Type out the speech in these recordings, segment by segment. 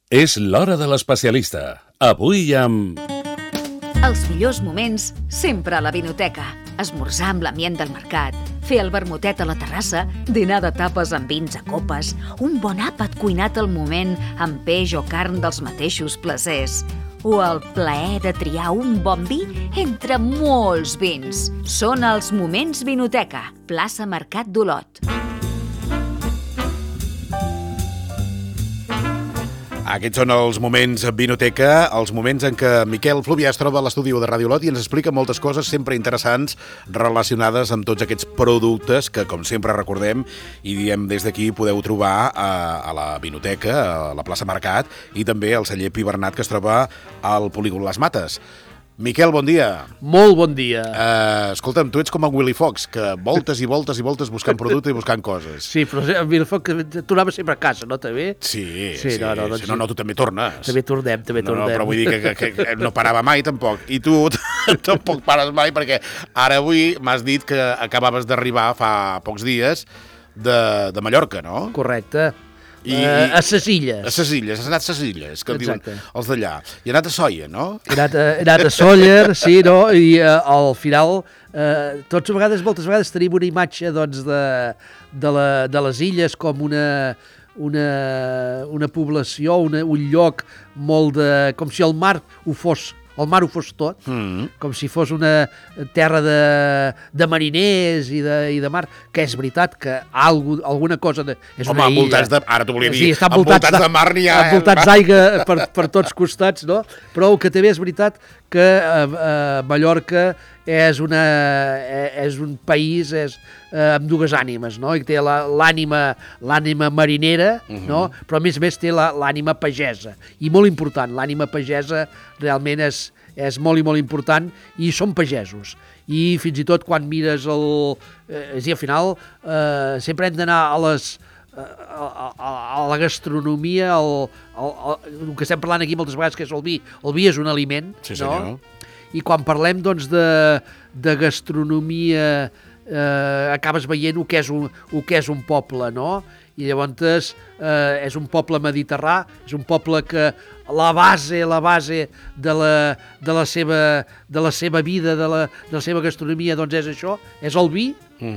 És l'hora de l'especialista. Avui amb... Els millors moments sempre a la vinoteca. Esmorzar amb l'ambient del mercat, fer el vermutet a la terrassa, dinar de tapes amb vins a copes, un bon àpat cuinat al moment amb peix o carn dels mateixos placers, o el plaer de triar un bon vi entre molts vins. Són els Moments Vinoteca, plaça Mercat d'Olot. Aquests són els Moments Vinoteca, els moments en què Miquel Fluvià es troba a l'estudi de Ràdio Olot i ens explica moltes coses sempre interessants relacionades amb tots aquests productes que, com sempre recordem i diem des d'aquí, podeu trobar a la Vinoteca, a la plaça Mercat i també al celler Pi Bernat que es troba al polígon Les Mates. Miquel, bon dia. Molt bon dia. Escolta'm, tu ets com en Willy Fox, que voltes i voltes i voltes buscant producte i buscant coses. Sí, però Willy Fox, tu anaves sempre a casa, no, també? Sí. No, tu també tornes. També tornem. No, però vull dir que no parava mai, tampoc. I tu tampoc pares mai, perquè ara avui m'has dit que acabaves d'arribar fa pocs dies de Mallorca, no? Correcte. A ses Illes. A ses Illes, has anat a ses Illes, que diuen els d'allà. I has anat a Sóller, no? He anat a Sóller, sí, no? I al final, moltes vegades tenim una imatge doncs, de les illes com una població, un lloc molt de... com si el mar ho fos tot, com si fos una terra de mariners i de mar, que és veritat que alguna cosa és una illa. Envoltats de... Ara t'ho volia dir. Sí, envoltats de mar n'hi ha... Envoltats d'aigua per tots costats, no? Però el que també és veritat que Mallorca és un país amb dues ànimes, no? I té l'ànima marinera, no? Però a més té l'ànima pagesa. I molt important, l'ànima pagesa realment és molt i molt important i són pagesos. I fins i tot quan mires és a dir, al final sempre hem d'anar a la gastronomia, el que estem parlant aquí moltes vegades, que és el vi. El vi és un aliment, sí, senyor. No? I quan parlem doncs, de gastronomia acabes veient el que és un poble, no? I llavors és un poble mediterrà, és un poble que la base de la seva vida, de la seva gastronomia, doncs és això, és el vi,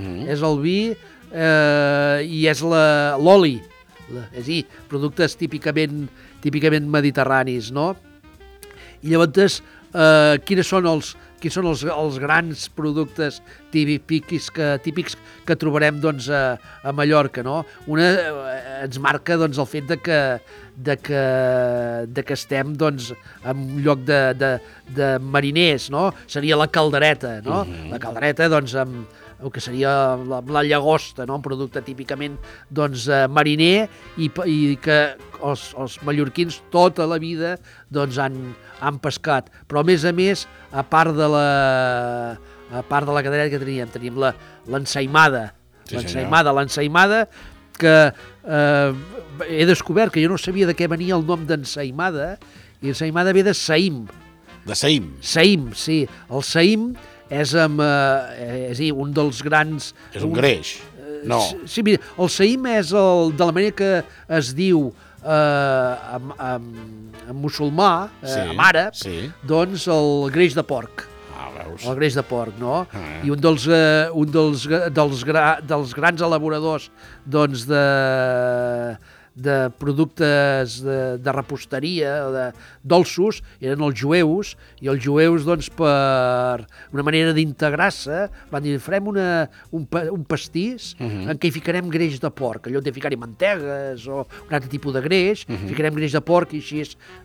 i és l'oli, és a dir, productes típicament mediterranis, no? I llavors, quins són els grans productes típics que trobarem doncs, a Mallorca, no? Ens marca doncs, el fet de que estem doncs, en un lloc de mariners, no? Seria la caldereta, no? La caldereta doncs, amb el que seria la llagosta, no? Un producte típicament doncs, mariner i que els mallorquins tota la vida doncs, han pescat. Però a més, a part de la caldereta que teníem l'ensaïmada. Sí, l'ensaïmada que he descobert que jo no sabia de què venia el nom d'ensaïmada, i l'ensaïmada ve de saïm. De saïm? Saïm, sí. El saïm és un dels grans... És un greix? No. Sí, mira, el saïm és de la manera que es diu en musulmà, en àrab, doncs el greix de porc. Veus? El greix de porc, no? I un dels grans elaboradors doncs, de productes de reposteria, de dolços, eren els jueus, i els jueus, doncs, per una manera d'integrar-se, van dir, farem un pastís en què hi ficarem greix de porc, allò de ficar-hi mantegues o un altre tipus de greix, ficarem greix de porc i així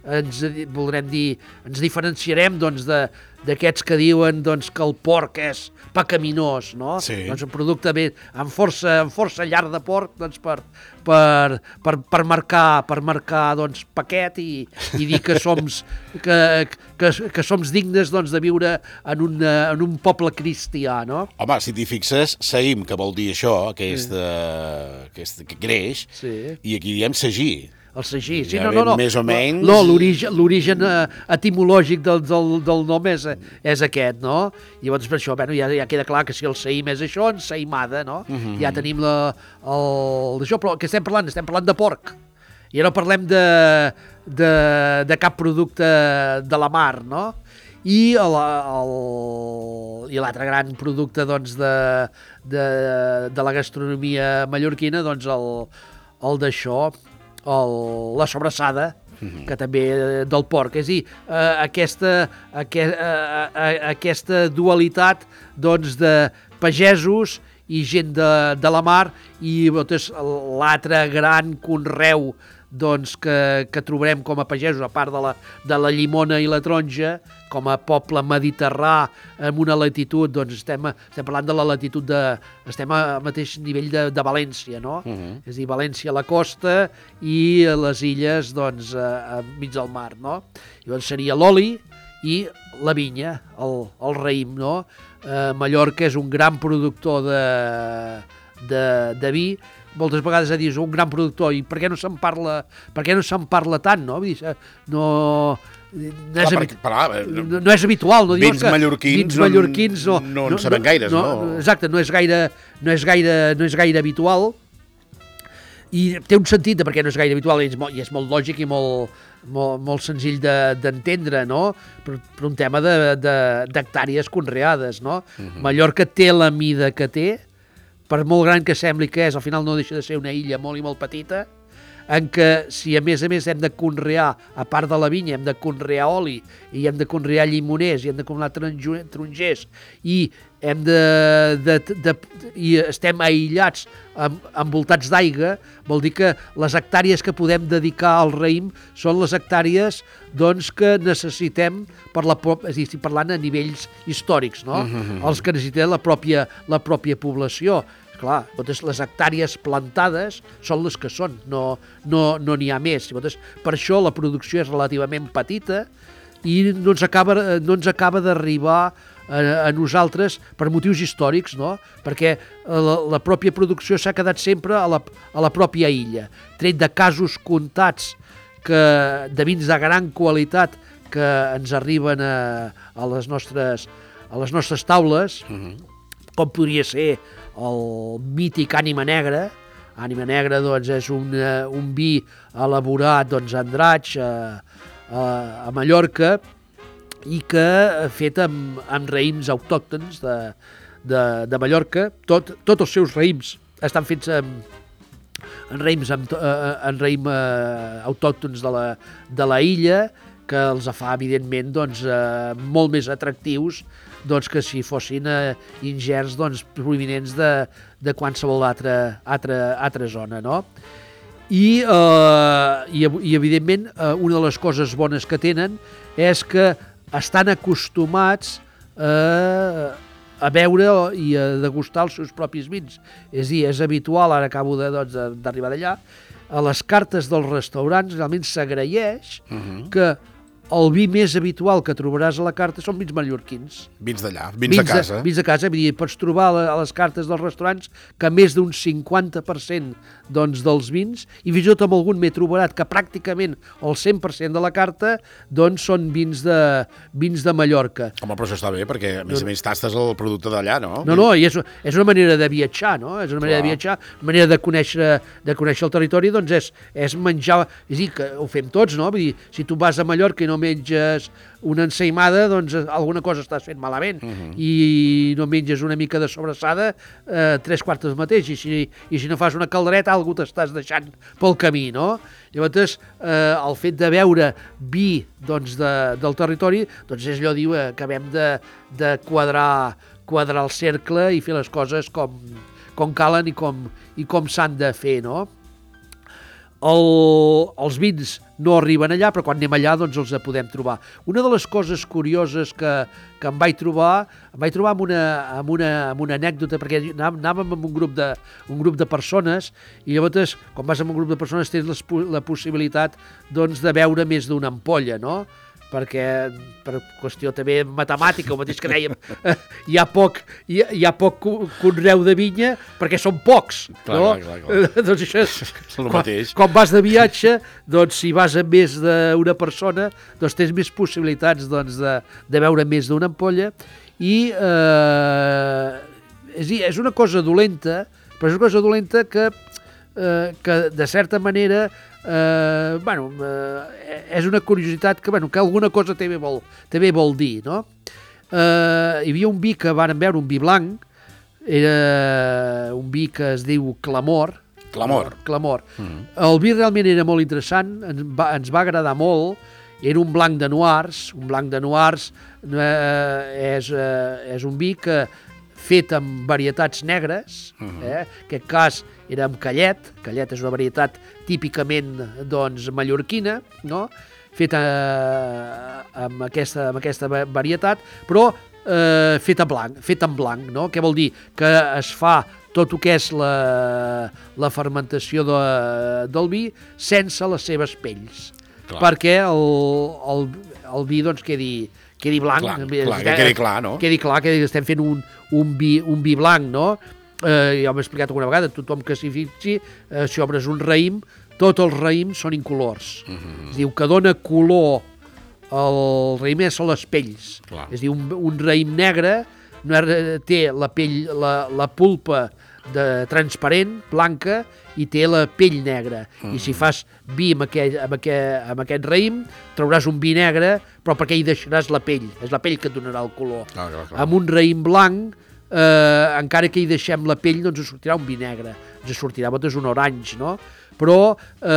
ens diferenciarem doncs, d'aquests que diuen doncs, que el porc és pecaminós, no? Sí. Doncs un producte amb força llarg de porc doncs, per marcar doncs, paquet i dir que som dignes doncs, de viure en un poble cristià, no? Home, si t'hi fixes, saïm, que vol dir això, aquest greix, i aquí diem sagí. El sagí, sí, ja no. Més o menys... No, l'origen etimològic del nom és aquest, no? I llavors per això, bueno, ja queda clar que si el saïm és això, ensaïmada, no? Ja tenim això, però què estem parlant? Estem parlant de porc. Ja no parlem de cap producte de la mar, no? I l'altre gran producte doncs, de la gastronomia mallorquina, doncs el d'això, la sobrassada, que també del porc. És a dir, aquesta dualitat doncs, de pagesos i gent de la mar i l'altre gran conreu doncs, que trobarem com a pagesos, a part de la llimona i la taronja, com a poble mediterrà amb una latitud, doncs estem parlant de la latitud estem al mateix nivell de València, no? És a dir, València a la costa i les illes, doncs, mig del mar, no? Llavors seria l'oli i la vinya, el raïm, no? Mallorca és un gran productor de vi. Moltes vegades és un gran productor i per què no se'n parla tant, no? Vull dir, no és habitual, no? Vins mallorquins no en sabem gaires, no? Exacte, no és gaire habitual i té un sentit de per què no és gaire habitual i és molt lògic i molt senzill d'entendre, no? Per un tema d'hectàrees conreades, no? Mallorca té la mida que té, per molt gran que sembli que és, al final no deixa de ser una illa molt i molt petita, en què si a més hem de conrear, a part de la vinya, hem de conrear oli, i hem de conrear llimoners, i hem de conrear tarongers, i i estem aïllats, envoltats d'aigua, vol dir que les hectàrees que podem dedicar al raïm són les hectàrees doncs, que necessitem, estic parlant a nivells històrics, no? Els que necessita la pròpia població. Clar, les hectàrees plantades són les que són, no n'hi ha més. Per això la producció és relativament petita i no ens acaba d'arribar a nosaltres per motius històrics, no? Perquè la pròpia producció s'ha quedat sempre a la pròpia illa, tret de casos comptats de vins de gran qualitat que ens arriben a les nostres taules, com podria ser el mític Ànima Negra. Ànima Negra doncs, és un vi elaborat doncs, a Andratx, a Mallorca, i que fet amb raïms autòctons de Mallorca. Tots els seus raïms estan fets en raïm autòctons de la illa, que els fa, evidentment, doncs, molt més atractius doncs, que si fossin ingerts doncs, provinents de qualsevol altra zona, no? I evidentment, una de les coses bones que tenen és que estan acostumats a beure i a degustar els seus propis vins. És a dir, és habitual, ara acabo d'arribar d'allà, a les cartes dels restaurants realment s'agraeix que el vi més habitual que trobaràs a la carta són vins mallorquins. Vins d'allà, vins de casa. Vins de casa, vull dir, pots trobar a les cartes dels restaurants que més d'un 50% doncs, dels vins, i fins i tot amb algun m'he trobat que pràcticament el 100% de la carta doncs, són vins de Mallorca. Home, però això està bé, perquè a més tastes el producte d'allà, no? No, i és una manera de viatjar, no? És una manera de viatjar, una manera de conèixer el territori, doncs és menjar, és a dir, que ho fem tots, no? Vull dir, si tu vas a Mallorca i no menges una ensaïmada, doncs alguna cosa estàs fent malament, i no menges una mica de sobrassada, 3/4 del mateix, i si no fas una caldereta, algú t'estàs deixant pel camí, no? Llavors, el fet de beure vi doncs, del territori, doncs és allò, diu, que acabem de quadrar el cercle i fer les coses com calen i com s'han de fer, no? Els vins no arriben allà, però quan anem allà doncs els podem trobar. Una de les coses curioses que em vaig trobar amb una anècdota, perquè anàvem amb un grup de persones, i llavors, quan vas amb un grup de persones, tens la possibilitat doncs, de beure més d'una ampolla, no? Perquè per qüestió també matemàtica, el mateix que dèiem, hi ha poc conreu de vinya perquè són pocs. Clar. Doncs això és el mateix. Quan vas de viatge, doncs si vas amb més d'una persona, doncs tens més possibilitats doncs, de beure més d'una ampolla, i és una cosa dolenta, però és una cosa dolenta que que de certa manera és una curiositat que alguna cosa també vol dir, no? Hi havia un vi que vàrem veure, un vi blanc, era un vi que es diu Clamor. El vi realment era molt interessant, ens va agradar molt, era un blanc de noirs. Un blanc de noirs és un vi que fet amb varietats negres, en aquest cas era amb callet és una varietat típicament mallorquina, no? Feta amb aquesta varietat, però fet en blanc, no? Què vol dir? Que es fa tot el que és la fermentació del vi sense les seves pells. Clar. Perquè el vi quedi blanc. Que quedi clar, no? Quedi clar que estem fent un vi blanc, no? Ja ho he explicat alguna vegada, tothom que s'hi fixi, si obres un raïm, tots els raïms són incolors. Es diu que dona color el raïm són les pells. Clar. És a dir, un raïm negre té la pell, la pulpa transparent, blanca, i té la pell negra. I si fas vi amb aquest raïm, trauràs un vi negre, però perquè hi deixaràs la pell. És la pell que et donarà el color. Clar. Amb un raïm blanc, encara que hi deixem la pell, doncs ens sortirà un vi negre. Ens sortirà un orange, no? Però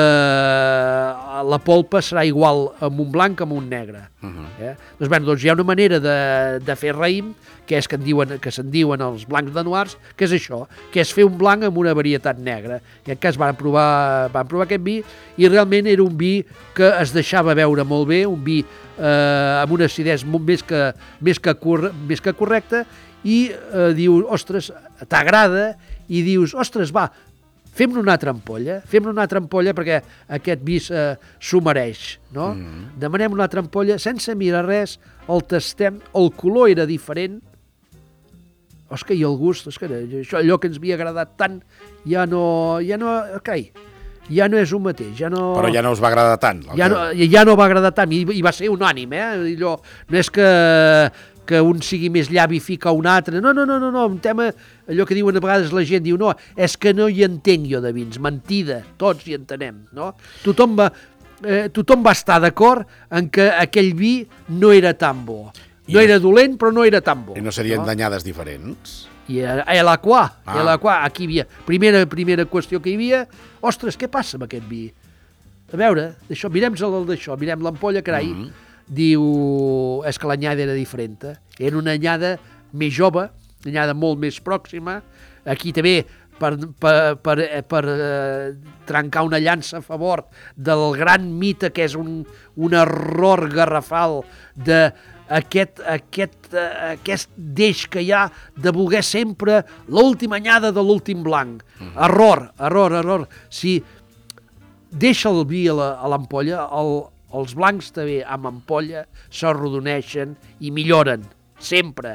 la polpa serà igual amb un blanc que amb un negre. Doncs hi ha una manera de fer raïm, que se'n diuen els blancs de noirs, que és això, que és fer un blanc amb una varietat negra. En aquest cas van provar aquest vi i realment era un vi que es deixava veure molt bé, un vi amb una acidesa més que correcta, i dius, ostres, t'agrada, i dius, ostres, va, fem-ne una altra ampolla, perquè aquest vi s'ho mereix, no? Demanem una altra ampolla, sense mirar res, el tastem, el color era diferent, i el gust, allò que ens havia agradat tant, ja no és un mateix. Però ja no us va agradar tant. Ja no va agradar tant, i va ser unànime, no és que un sigui més llavi i fica un altre. No, un tema, allò que diuen a vegades la gent, diu, no, és que no hi entenc jo de vins, mentida, tots hi entenem, no? Tothom va estar d'acord en que aquell vi no era tan bo. No era dolent, però no era tan bo. I no serien d'anyades diferents? I a l'Aquà, aquí hi havia, primera qüestió que hi havia, ostres, què passa amb aquest vi? A veure, mirem l'ampolla, carai, diu, és que l'anyada era diferent. Era una anyada més jove, una anyada molt més pròxima. Aquí també, per trencar una llança a favor del gran mite que és un error garrafal d'aquest deix que hi ha de voler sempre l'última anyada de l'últim blanc. Error. Si deixa el vi a l'ampolla, els blancs també amb ampolla s'arrodoneixen i milloren, sempre.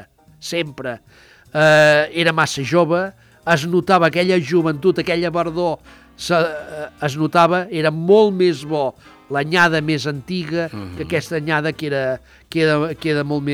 Era massa jove, es notava aquella joventut, aquella verdor, es notava, era molt més bo l'anyada més antiga que aquesta anyada que era molt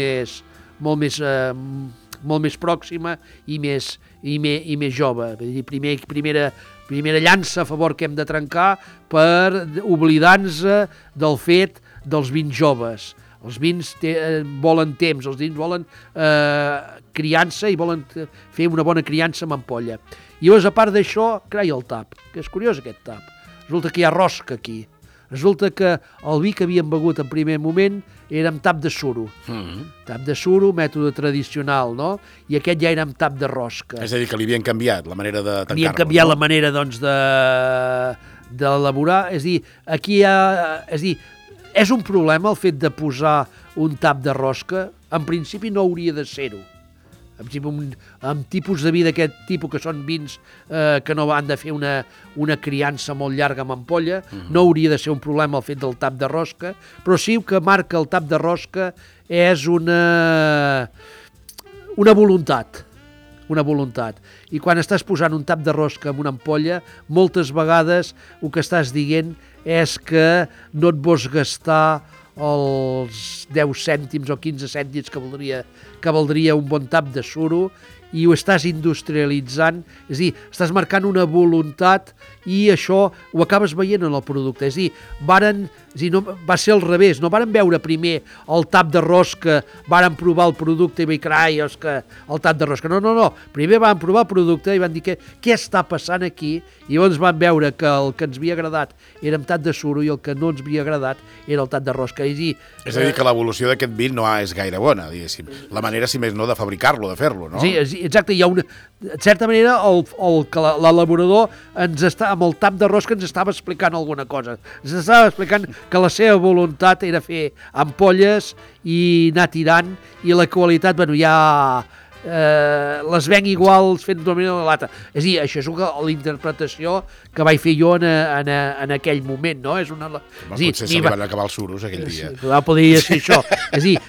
més pròxima i més jove. Primera llança a favor que hem de trencar per oblidar-nos del fet dels vins joves. Els vins volen temps, els vins volen criança i volen fer una bona criança amb ampolla. I llavors, a part d'això, carai, el tap, que és curiós aquest tap. Resulta que hi ha rosca aquí. Resulta que el vi que havíem begut en primer moment era amb tap de suro. Tap de suro, mètode tradicional, no? I aquest ja era amb tap de rosca. És a dir, que li havien canviat la manera de tancar-lo. Havien canviat la manera, doncs, d'elaborar. És a dir, aquí hi ha... És un problema el fet de posar un tap de rosca? En principi no hauria de ser-ho. Amb tipus de vi d'aquest tipus, que són vins que no han de fer una criança molt llarga amb ampolla, no hauria de ser un problema el fet del tap de rosca, però sí que marca el tap de rosca és una voluntat. I quan estàs posant un tap de rosca en una ampolla, moltes vegades el que estàs dient és que no et vols gastar els 10 cèntims o 15 cèntims que valdria un bon tap de suro i ho estàs industrialitzant, és a dir, estàs marcant una voluntat i això ho acabes veient en el producte. És a dir, no, va ser al revés, no varen veure primer el tap de rosca, varen provar el producte i vaig carai, és que el tap de rosca. No, primer van provar el producte i van dir què està passant aquí, i llavors van veure que el que ens havia agradat era amb tap de suro i el que no ens havia agradat era el tap de rosca. És a dir, que l'evolució d'aquest vi no és gaire bona, diguéssim. La manera, si més no, de fabricar-lo, de fer-lo, no? Sí, exacte, hi ha una... De certa manera, l'elaborador amb el tap de rosca ens estava explicant alguna cosa. Ens estava explicant que la seva voluntat era fer ampolles i anar tirant, i la qualitat, bueno, ja les venc iguals fent d'una manera o de l'altra. És a dir, això és la interpretació que vaig fer jo en aquell moment, no? Potser se li van acabar els suros aquell dia. Podria ser això. És a dir,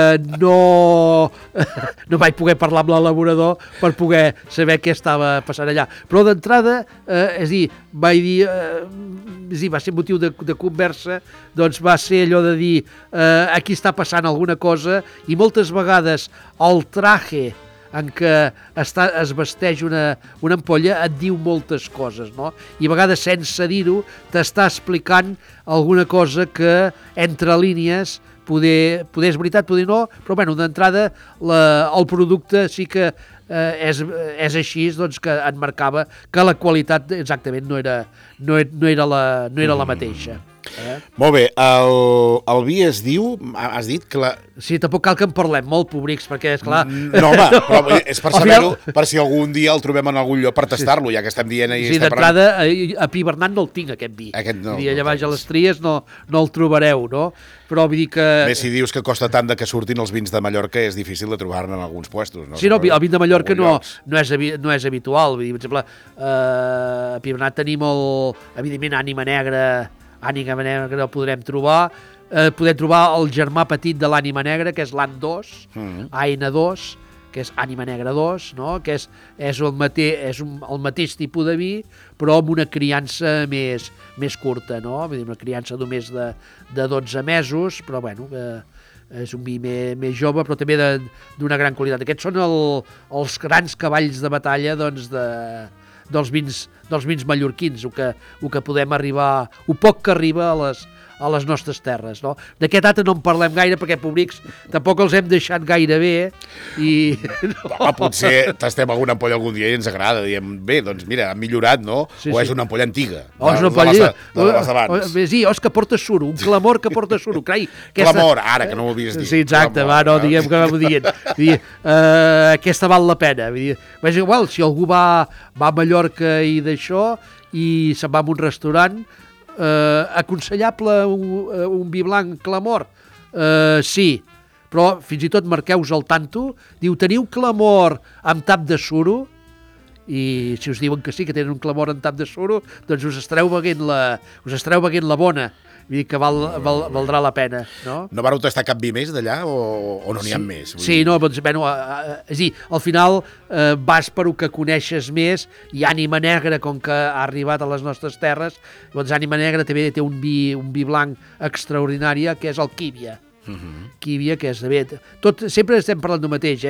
no vaig poder parlar amb l'elaborador per poder saber què estava passant allà. Però d'entrada, és a dir, vaig dir, va ser motiu de conversa, doncs va ser allò de dir aquí està passant alguna cosa, i moltes vegades el traje en què es vesteix una ampolla et diu moltes coses, no? I a vegades sense dir-ho t'està explicant alguna cosa que entre línies poder és veritat, poder no, però bueno, d'entrada el producte sí que és així, doncs, que et marcava que la qualitat exactament no era la mateixa. Molt bé, el vi es diu, has dit que la... Sí, tampoc cal que en parlem molt, públics, perquè, esclar... No, home, però és per saber-ho, per si algun dia el trobem en algun lloc per tastar-lo, ja que estem dient... Sí, d'entrada, a Pi Bernat no el tinc, aquest vi. Allà baix a les Tries no el trobareu, no? Però vull dir que... Més si dius que costa tant que surtin els vins de Mallorca, és difícil de trobar-ne en alguns puestos, no? Sí, no, el vin de Mallorca no és habitual. Vull dir, per exemple, a Pi Bernat tenim evidentment, ànima negra el podrem trobar. Podem trobar el germà petit de l'ànima negra, que és l'AN 2, AN2, que és ànima negra 2, no? Que és el mateix tipus de vi, però amb una criança més curta, no? Vull dir, una criança només de 12 mesos, però bueno, és un vi més jove, però també d'una gran qualitat. Aquests són els grans cavalls de batalla, doncs, dels vins mallorquins, el que podem arribar, el poc que arriba a les nostres terres, no? D'aquest altre no en parlem gaire, perquè públics tampoc els hem deixat gaire bé, i... Potser tastem alguna ampolla algun dia i ens agrada, diem, bé, doncs mira, ha millorat, no? Sí, o és una ampolla antiga, és una ampolla de les d'abans. Sí, és que porta suro, un clamor que porta suro, carai. Clamor, ara, que no ho havies dit. Sí, exacte, diguem que vam dient. Aquesta val la pena. És igual, si algú va a Mallorca i d'això, i se'n va a un restaurant, aconsellable un vi blanc Clamor? Sí, però fins i tot marqueu-vos al tanto, diu, teniu Clamor amb tap de suro? I si us diuen que sí, que tenen un Clamor amb tap de suro, doncs us estreu veient la bona. Vull dir que valdrà la pena, no? No vareu tastar cap vi més d'allà o no n'hi ha més? Sí, no, doncs, bueno, és a dir, al final vas per el que coneixes més, i ànima negra, com que ha arribat a les nostres terres, doncs ànima negra també té un vi blanc extraordinari, que és el Quívia. Quívia, que és de sempre estem parlant del mateix,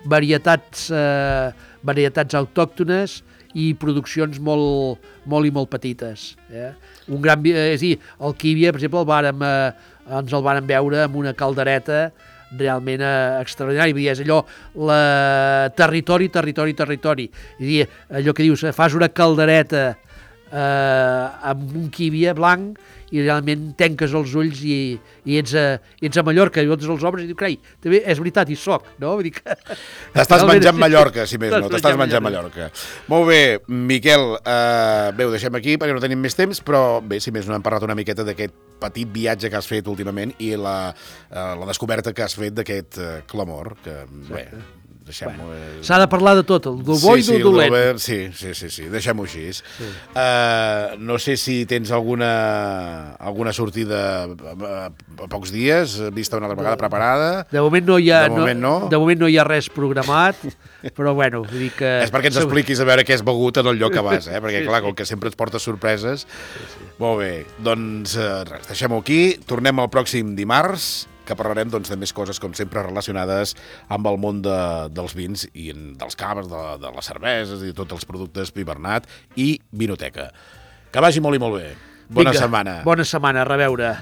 varietats autòctones i produccions molt petites. Un gran, és a dir, el Quívia, per exemple, ens el vàrem veure amb una caldereta realment extraordinari. És allò, territori. És a dir, allò que dius, fas una caldereta amb un Quívia blanc i realment tanques els ulls i ets a Mallorca, i llavors els obres i dius, carai, també és veritat, hi soc, no? Vull dir que... T'estàs menjant Mallorca, si més no, t'estàs menjant Mallorca. Molt bé, Miquel, bé, ho deixem aquí perquè no tenim més temps, però bé, si més no hem parlat una miqueta d'aquest petit viatge que has fet últimament i la descoberta que has fet d'aquest Clamor, que bé... S'ha de parlar de tot, el bo i el dolent. Sí, deixem-ho així. No sé si tens alguna sortida a pocs dies, vista una altra vegada preparada. De moment no hi ha res programat, però bueno, vull dir que... És perquè ens expliquis a veure què has begut en el lloc que vas, perquè clar, com que sempre ens portes sorpreses. Molt bé, doncs res, deixem-ho aquí, tornem el pròxim dimarts. que parlarem de més coses, com sempre, relacionades amb el món dels vins i dels caves, de les cerveses i de tots els productes Pi Bernat i Vinoteca. Que vagi molt i molt bé. Bona setmana. Bona setmana, a reveure.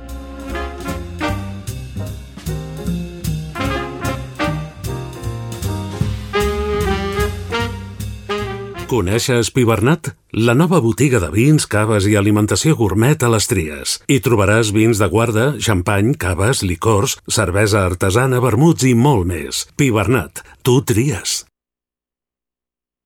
Coneixes Pi Bernat? La nova botiga de vins, caves i alimentació gourmet a les Tries. Hi trobaràs vins de guarda, xampany, caves, licors, cervesa artesana, vermuts i molt més. Pi Bernat, tu tries.